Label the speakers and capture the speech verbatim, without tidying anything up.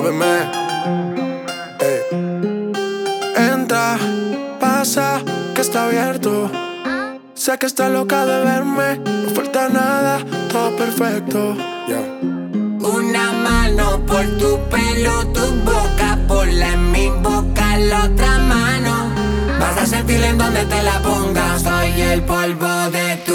Speaker 1: Ábreme. Ey. Entra, pasa, que está abierto. Sé que está loca de verme. No falta nada, todo perfecto. Yeah.
Speaker 2: Una mano por tu pelo, tu boca por la en mi boca, la otra mano vas a sentir en donde te la pongas. Soy el polvo de tu